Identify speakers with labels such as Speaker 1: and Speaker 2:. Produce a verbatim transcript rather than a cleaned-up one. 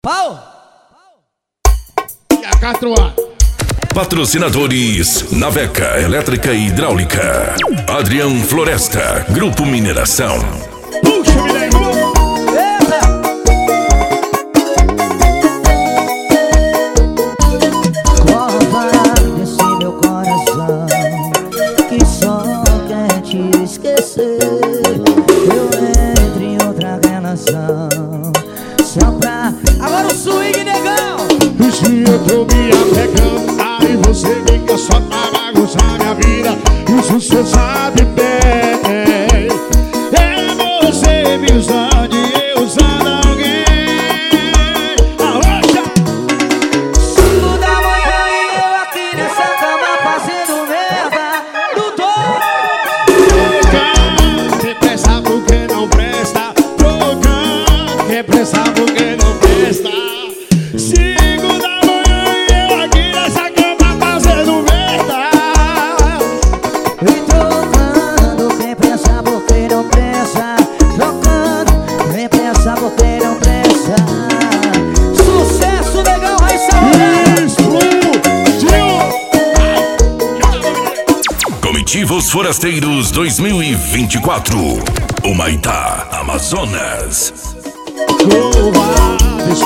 Speaker 1: Pau!
Speaker 2: E a Catroa.
Speaker 3: Patrocinadores Naveca Elétrica e Hidráulica, Adrian Floresta, Grupo Mineração.
Speaker 2: Puxa, me levou.
Speaker 1: Cova desse meu coração que só quer te esquecer. Eu entro em outra relação só pra... Agora o swing, negão!
Speaker 2: Se eu tô me apegando, aí você fica só pra bagunçar minha vida. Isso cê sabe bem. É você me usando e eu usando alguém. Arrocha!
Speaker 1: Cinco da manhã e eu aqui nessa cama fazendo merda. Não tô!
Speaker 2: Trocando, quem presta porque não presta. Trocando, quem presta porque não presta. Cinco da manhã e eu aqui nessa cama fazendo merda.
Speaker 1: E trocando, quem pensa porque não pensa. Trocando, quem pensa porque não pensa. Sucesso, negão, vai salvar!
Speaker 2: Explodiu!
Speaker 3: Comitivos Forasteiros dois mil e vinte e quatro, Humaitá, Amazonas.
Speaker 2: Covarde,